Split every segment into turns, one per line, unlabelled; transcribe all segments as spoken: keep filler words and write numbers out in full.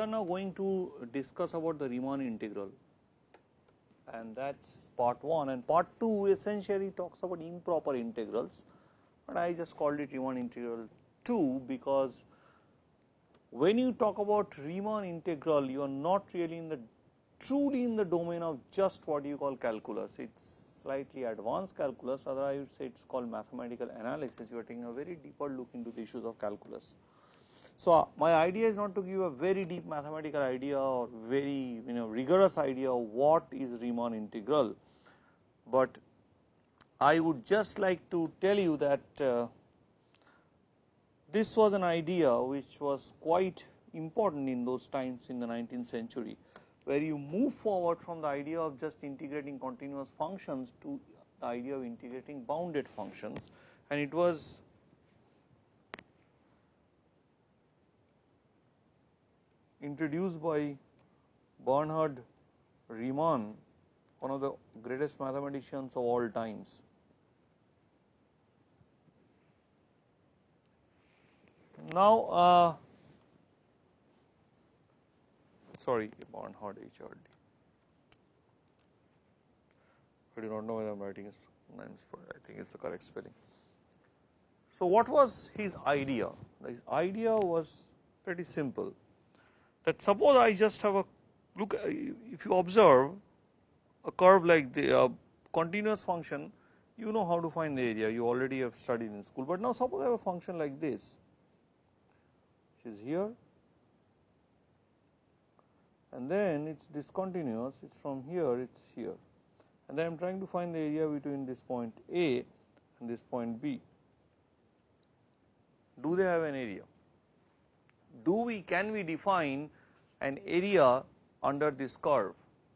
are now going to discuss about the Riemann integral, and that is part one, and part two essentially talks about improper integrals, but I just called it Riemann integral two because when you talk about Riemann integral, you are not really in the truly in the domain of just what you call calculus. It is slightly advanced calculus, otherwise I would say it is called mathematical analysis. You are taking a very deeper look into the issues of calculus. So, uh, my idea is not to give a very deep mathematical idea or very you know rigorous idea of what is Riemann integral, but I would just like to tell you that uh, this was an idea which was quite important in those times in the nineteenth century, where you move forward from the idea of just integrating continuous functions to the idea of integrating bounded functions, and it was introduced by Bernhard Riemann, one of the greatest mathematicians of all times. Now, uh, sorry, Bernhard H R D. I do not know whether I am writing it names, but I think it is the correct spelling. So, what was his idea? His idea was pretty simple, that suppose I just have a look, if you observe a curve like the uh, continuous function, you know how to find the area, you already have studied in school, but now suppose I have a function like this, which is here, and then it is discontinuous, it is from here, it is here, and then I am trying to find the area between this point A and this point B. Do they have an area? Do we, can we define an area under this curve?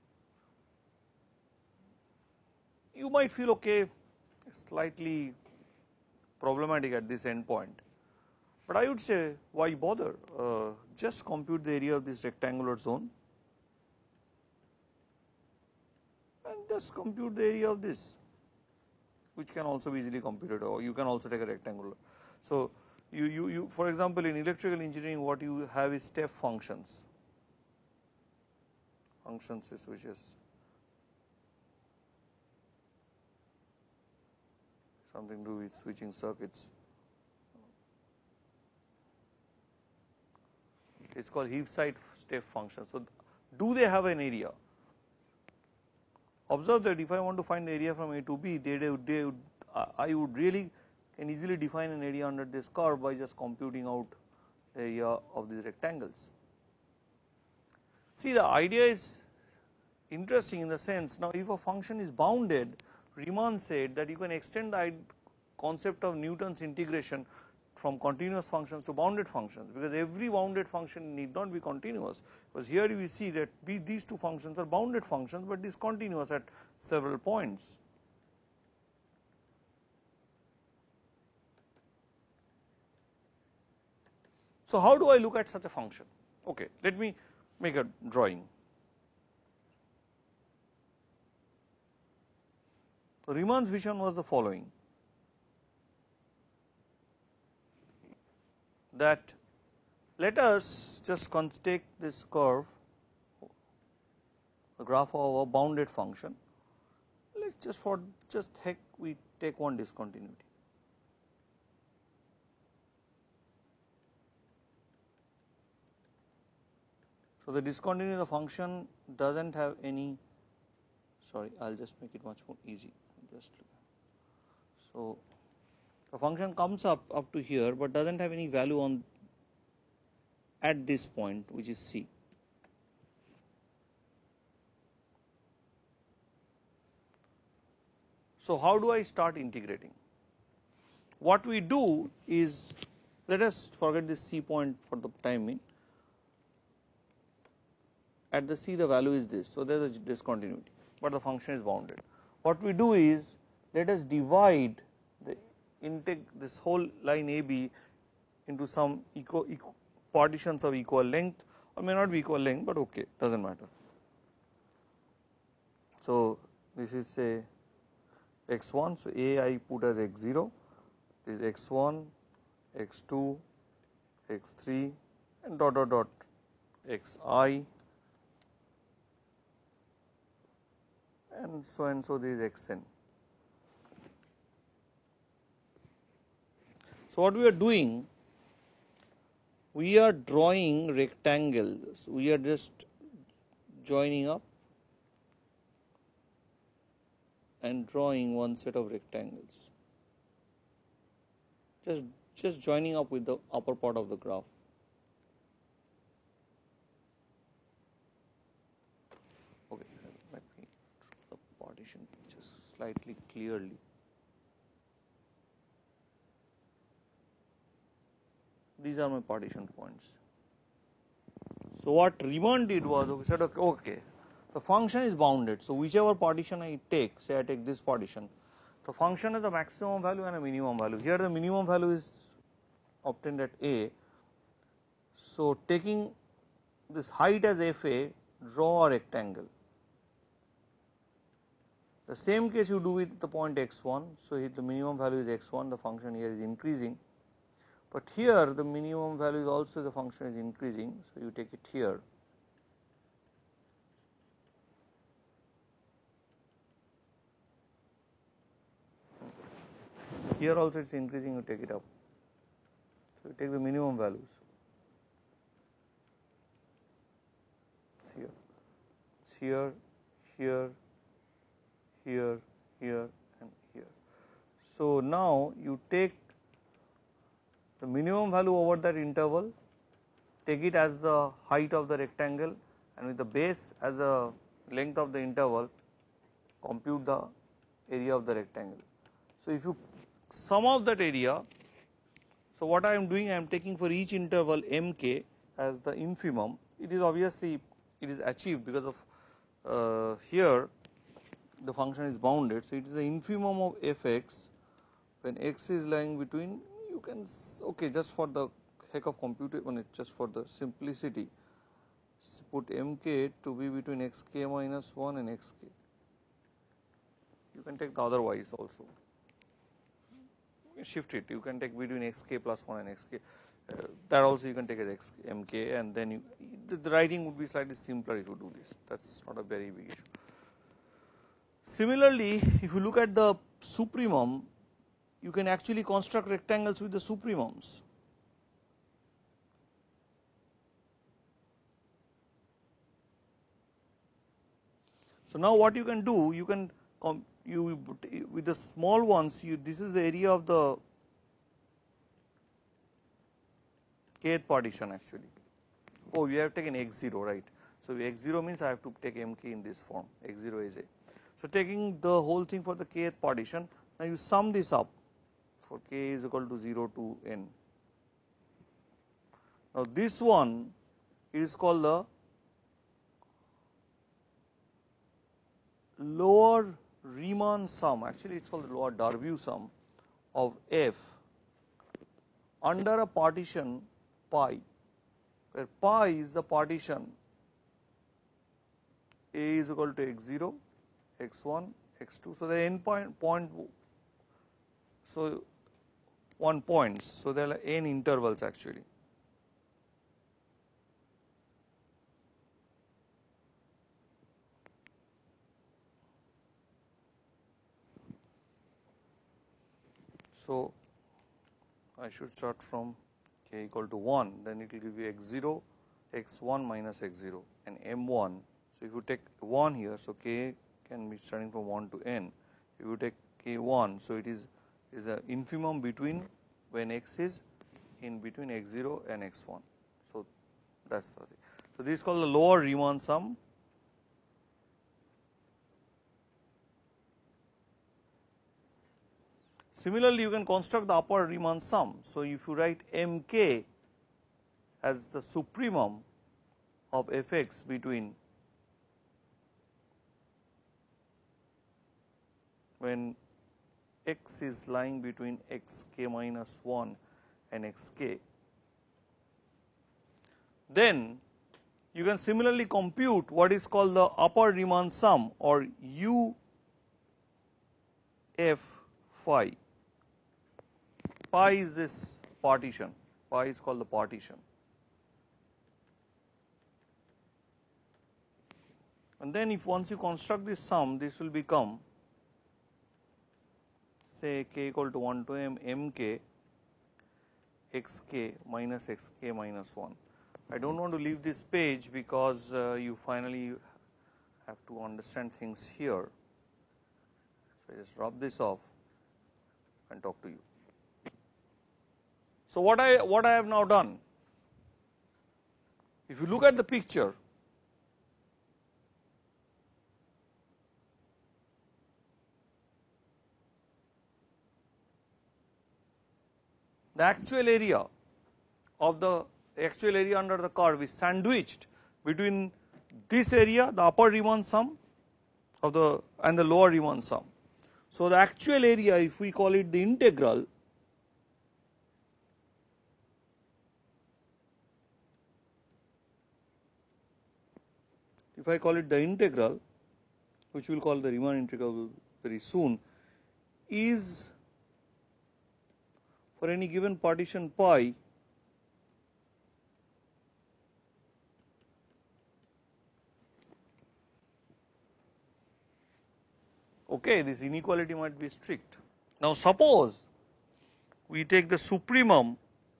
You might feel okay, slightly problematic at this end point, but I would say why bother, uh, just compute the area of this rectangular zone and just compute the area of this, which can also be easily computed, or you can also take a rectangular. So, you, you, you for example, in electrical engineering what you have is step functions, functions is which is something to do with switching circuits. It is called Heaviside step function. So, do they have an area? Observe that if I want to find the area from A to B, they, they, they would, I would really can easily define an area under this curve by just computing out the area of these rectangles. See, the idea is interesting in the sense, now if a function is bounded, Riemann said that you can extend the concept of Newton's integration from continuous functions to bounded functions, because every bounded function need not be continuous, because here we see that these two functions are bounded functions, but discontinuous at several points. So, how do I look at such a function? Okay, let me make a drawing. So, Riemann's vision was the following, that let us just take this curve, the graph of a bounded function, let us just for just heck we take one discontinuity. So, the discontinuity of the function does not have any, sorry I will just make it much more easy, just so the function comes up up to here, but does not have any value on at this point, which is C. So, how do I start integrating? What we do is, let us forget this C point for the time being. At the C the value is this, so there is a discontinuity, but the function is bounded. What we do is, let us divide the integ this whole line A B into some equal, equal partitions of equal length, or may not be equal length, but okay, does not matter. So, this is say x one, so A I put as x zero, this is x one, x two, x three and dot dot dot xi and so and so this is xn. So, what we are doing, we are drawing rectangles, we are just joining up and drawing one set of rectangles, just just joining up with the upper part of the graph. Okay, let me draw the partition just slightly clearly. These are my partition points. So, what Riemann did was, we said okay, okay, the function is bounded. So, whichever partition I take, say I take this partition, the function has a maximum value and a minimum value. Here the minimum value is obtained at A. So, taking this height as F A, draw a rectangle. The same case you do with the point x one. So, if the minimum value is x one, the function here is increasing, but here the minimum value is also the function is increasing. So, you take it here. Here also it is increasing, you take it up. So, you take the minimum values here, here, here, here, here and here. So, now you take the minimum value over that interval, take it as the height of the rectangle, and with the base as the length of the interval, compute the area of the rectangle. So, if you sum of that area, so what I am doing, I am taking for each interval mk as the infimum. It is obviously it is achieved because of uh, here the function is bounded. So, it is the infimum of fx when x is lying between, you can okay just for the heck of computation, just for the simplicity, put mk to be between xk minus one and xk. You can take the otherwise also, shift it, you can take between xk plus one and xk, uh, that also you can take as x mk, and then you, the, the writing would be slightly simpler if you do this, that is not a very big issue. Similarly, if you look at the supremum, you can actually construct rectangles with the supremums. So, now what you can do, you can you with the small ones, you this is the area of the kth partition actually. Oh, you have taken x zero, right. So, x zero means I have to take mk in this form, x zero is a. So, taking the whole thing for the kth partition, now you sum this up for k is equal to zero to n. Now, this one is called the lower Riemann sum, actually it is called the lower Darboux sum of f under a partition pi, where pi is the partition a is equal to x zero, x one, x two. So, the n point point, so one points. So, there are n intervals actually. So, I should start from k equal to one, then it will give you x zero, x one minus x zero and m one. So, if you take one here, so k can be starting from one to n. If you take k one, so it is is a infimum between when x is in between x zero and x one. So, that is the thing. So, this is called the lower Riemann sum. Similarly, you can construct the upper Riemann sum. So, if you write mk as the supremum of fx between when x is lying between xk minus one and xk, then you can similarly compute what is called the upper Riemann sum or u f phi. Pi is this partition, pi is called the partition. and then if once you construct this sum, this will become say k equal to one to m mk xk minus xk minus one. I do not want to leave this page because uh, you finally have to understand things here. So, I just rub this off and talk to you. So, what I what I have now done, if you look at the picture, the actual area of the actual area under the curve is sandwiched between this area, the upper Riemann sum of the and the lower Riemann sum. So, the actual area, if we call it the integral, if I call it the integral, which we will call the Riemann integral very soon, is for any given partition pi okay, this inequality might be strict. Now, suppose we take the supremum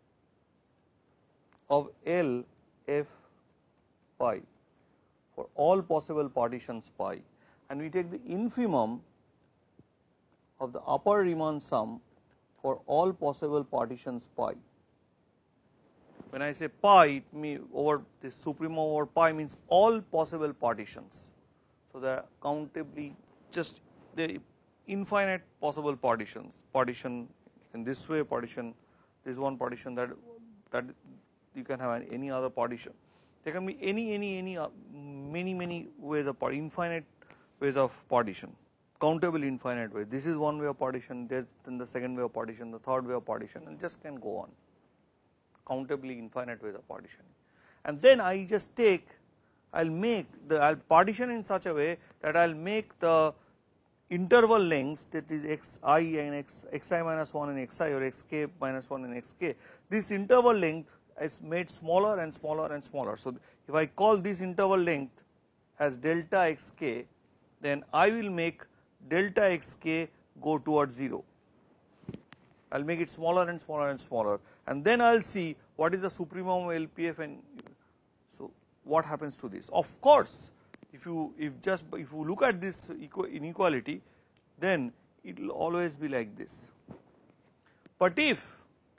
of L f pi for all possible partitions pi, and we take the infimum of the upper Riemann sum for all possible partitions pi. When I say pi, it means over this supremum over pi means all possible partitions. So, there are countably just the infinite possible partitions, partition in this way, partition this one partition, that that you can have any other partition. There can be any any any uh, many many ways of part, infinite ways of partition, countable infinite ways. This is one way of partition, there then the second way of partition, the third way of partition, and just can go on, countably infinite ways of partitioning. And then I just take, I will make the, I will partition in such a way that I will make the interval lengths, that is xi and x, xi minus one and xi, or xk minus one and xk, this interval length is made smaller and smaller and smaller. So, if I call this interval length as delta xk, then I will make delta xk go towards zero. I will make it smaller and smaller and smaller, and then I will see what is the supremum of L P F, and so what happens to this. Of course, if you if just if you look at this inequality, then it will always be like this. But if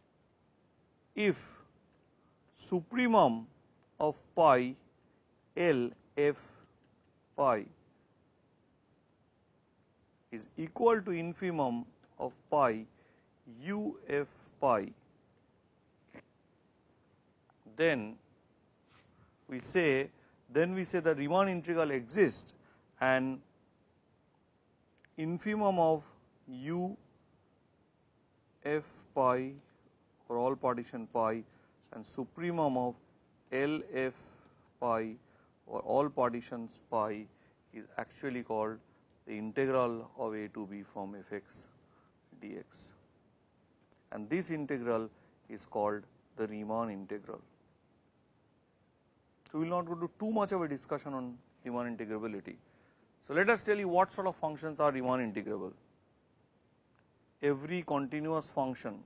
if supremum of pi L f pi is equal to infimum of pi u f pi, then we say then we say the Riemann integral exists, and infimum of u f pi for all partition pi and supremum of L f pi for all partitions pi is actually called the integral of a to b from fx dx, and this integral is called the Riemann integral. So, we will not go to too much of a discussion on Riemann integrability. So, let us tell you what sort of functions are Riemann integrable. Every continuous function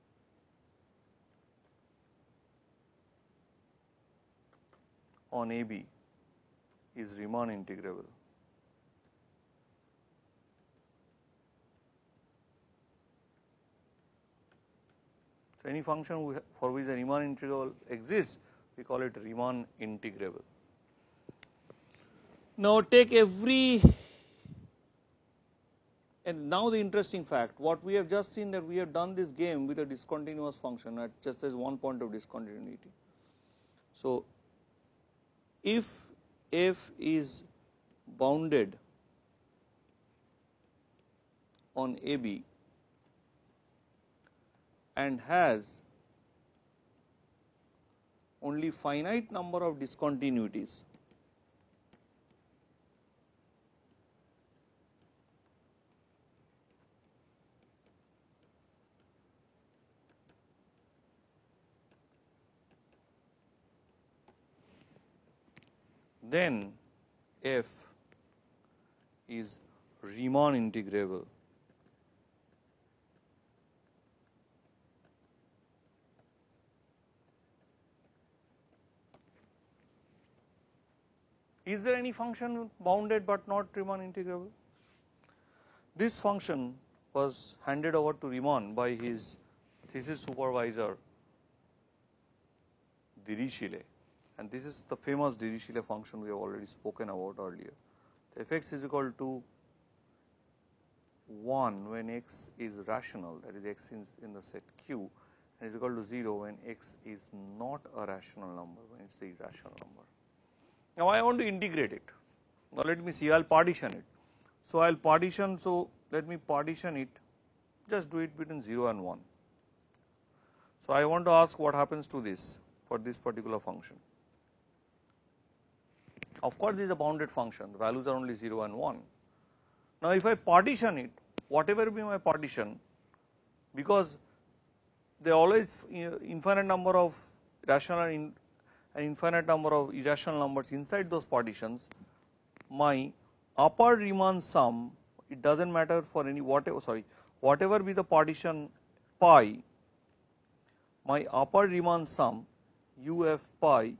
on A B is Riemann integrable. So, any function for which the Riemann integral exists, we call it Riemann integrable. Now, take every, and now the interesting fact, what we have just seen that we have done this game with a discontinuous function at just as one point of discontinuity. So, if f is bounded on A B and has only finite number of discontinuities, then f is Riemann integrable. Is there any function bounded but not Riemann integrable? This function was handed over to Riemann by his thesis supervisor Dirichlet, and this is the famous Dirichlet function we have already spoken about earlier. The fx is equal to one when x is rational, that is x is in the set Q, and is equal to zero when x is not a rational number, when it is the irrational number. Now I want to integrate it. Now let me see, I will partition it. So I will partition, so let me partition it, just do it between zero and one. So I want to ask what happens to this for this particular function. Of course this is a bounded function, the values are only zero and one. Now if I partition it, whatever be my partition, because there are always infinite number of rational and infinite number of irrational numbers inside those partitions, my upper Riemann sum, it does not matter for any whatever sorry whatever be the partition pi, my upper Riemann sum U f pi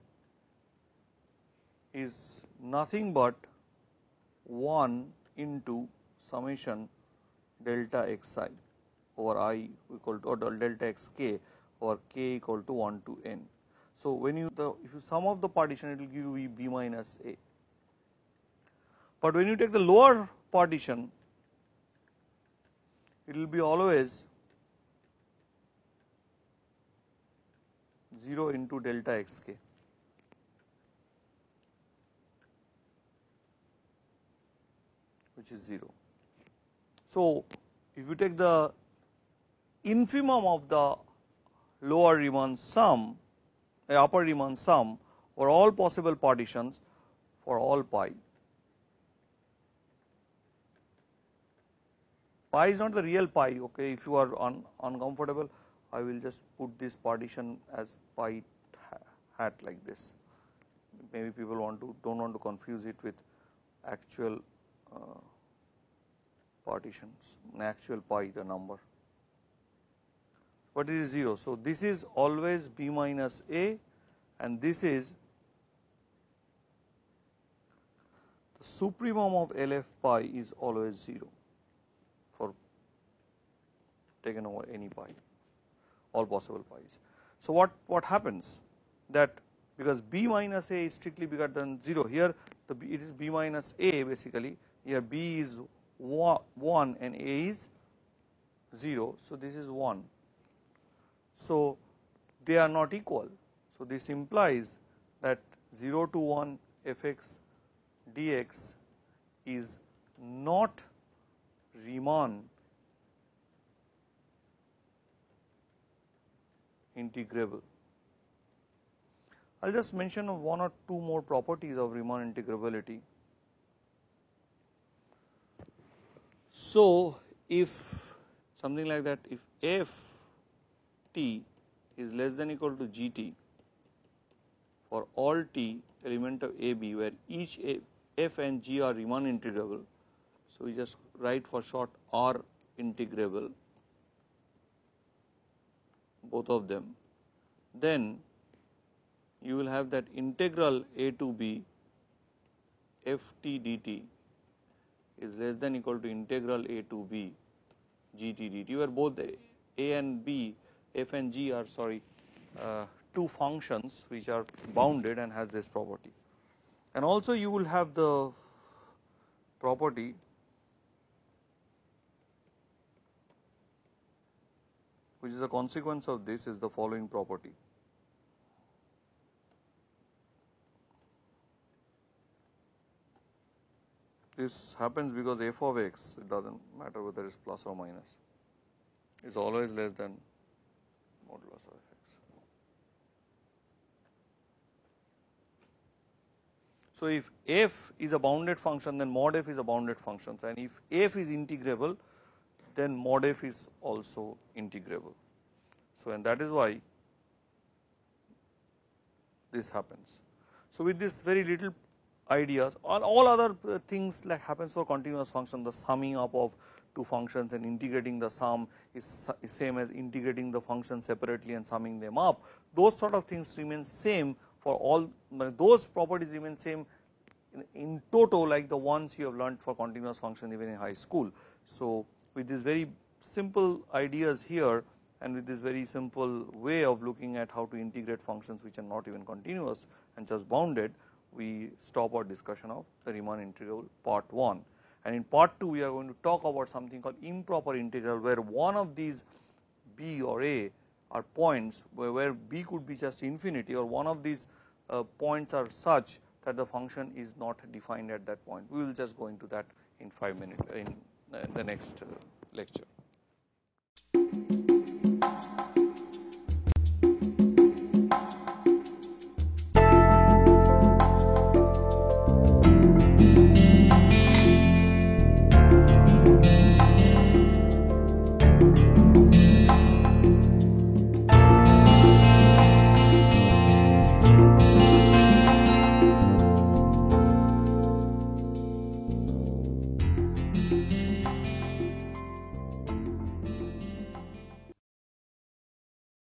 is nothing but one into summation delta xi over I equal to, or delta xk or k equal to one to n. So when you the if you sum of the partition, it will give you b minus a, but when you take the lower partition, it will be always zero into delta xk. Which is zero. So if you take the infimum of the lower Riemann sum, the upper Riemann sum for all possible partitions for all pi. Pi is not the real pi, okay. If you are un, uncomfortable, I will just put this partition as pi hat like this. Maybe people want to don't want to confuse it with actual uh, partitions, an actual pi the number, but it is zero. So this is always b minus a, and this is the supremum of L f pi is always zero for taken over any pi, all possible pi's. So what what happens that because b minus a is strictly bigger than zero, here the b, it is b minus a basically, here b is one and a is zero, so this is one. So they are not equal. So this implies that zero to one fx dx is not Riemann integrable. I will just mention one or two more properties of Riemann integrability. So if something like that, if f t is less than or equal to g t for all t element of a b, where each a, f and g are Riemann integrable, so we just write for short R integrable, both of them, then you will have that integral a to b f t dt is less than or equal to integral a to b g t dt, where both a and b, f and g are sorry uh, two functions which are bounded and has this property. And also you will have the property which is a consequence of this is the following property. This happens because f of x, it does not matter whether it is plus or minus, is always less than modulus of f x. So if f is a bounded function, then mod f is a bounded function, and if f is integrable, then mod f is also integrable. So and that is why this happens. So with this very little ideas, or all other things like happens for continuous function, the summing up of two functions and integrating the sum is, is same as integrating the function separately and summing them up. Those sort of things remain same for all, those properties remain same in, in toto like the ones you have learnt for continuous function even in high school. So, with this very simple ideas here and with this very simple way of looking at how to integrate functions which are not even continuous and just bounded, we stop our discussion of the Riemann integral part one. And in part two we are going to talk about something called improper integral, where one of these b or a are points where, where b could be just infinity, or one of these uh, points are such that the function is not defined at that point. We will just go into that in five minutes in uh, the next uh, lecture.